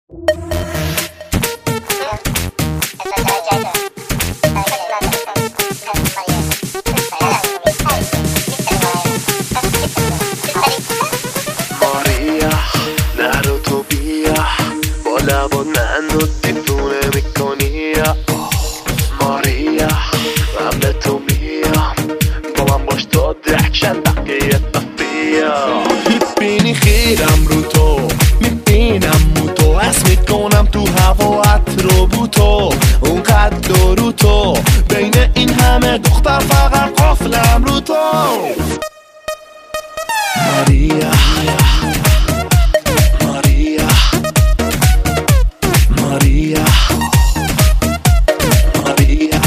ماریا نرو تو بیا با لبا منو دیوونه میکنی. ماریا من به تو میام با من باش تا درکشن بقیه بیا. میبینی خیرم رو تو میبینم مو تو حس میکنم تو هوات رو بو تو اون قد رو تو بین این همه دختر فقط قافلم رو تو. ماریا ماریا ماریا ماریا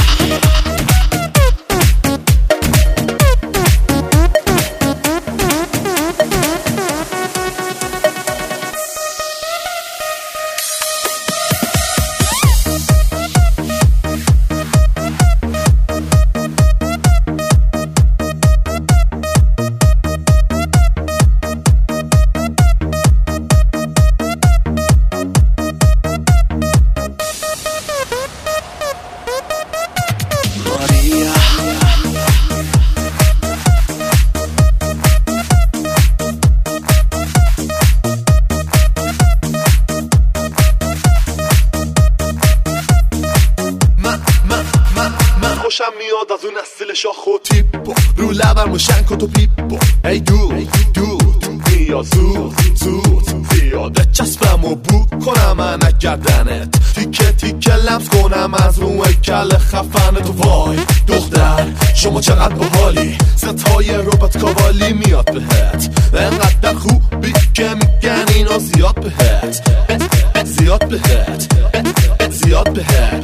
خوشم میاد از اون نسل شاخ و تیپو رو لبم و شنک و تو پیپو. ای دود بیا زود زیاده چسبم و بو کنم من گردنت تیکه تیکه لمس کنم از رو کل خفن تو. وای دختر شما چقدر باحالی ستای روبات کاوالی میاد بهت انقدر خوبی که میگن اینو زیاد بهت زیاد بهت زیاد بهت.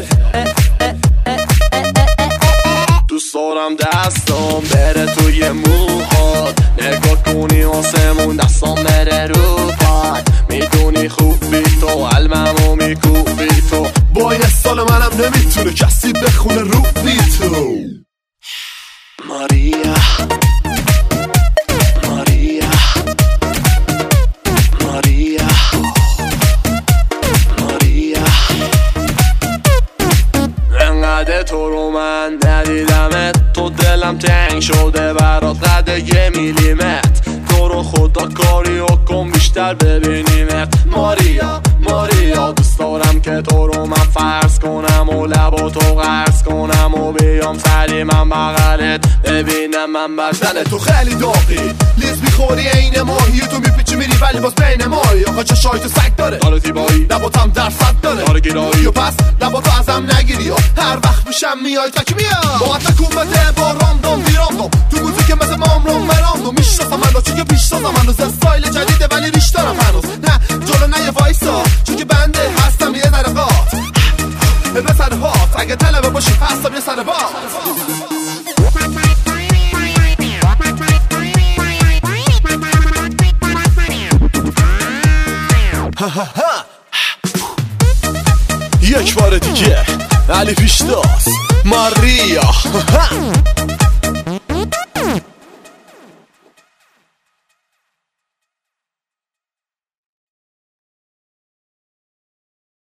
دوست دارم دستم بره توی موهات نگاه کنی آسمون دستم بره رو پات میدونی خوبی تو علممو میکوبی تو با این سال منم نمیتونه کسی بخونه رو بی تو. ماریا ماریا ماریا ماریا انقدر تو رو من ندیدمت تو دلم تنگ شده برات قد یه میلیمت تو رو خدا کاری و کن بیشتر ببینیمت. ماریا ماریا دوست دارم که تو رو من فرض کنم و لبا تو قرض کنم و بیام سری من بغلت ببینم من بدن تو خیلی داغی لیز میخوری این ماهی تو میپیچی میری ولی باز بین ماهی آقا چشای تو سگ داره داره زیبایی لباتم درصد داره داره گیرایی و پس لباتو ازم نگیری هر وقت میشم میای تک میام با تکون بده با راندوم بیراندوم تو موزیک مثل مامرون مراندوم میشناسم منو چون که پیشناسم هنوز استایل جدیده ولی ریش دارم هنوز نه جلو نه یه وایسا چون که بنده هستم یه ذره قات به سر هات اگه طلبه باشی هستم یه سر بات. یک بار دیگه علی پیشتاز ماریا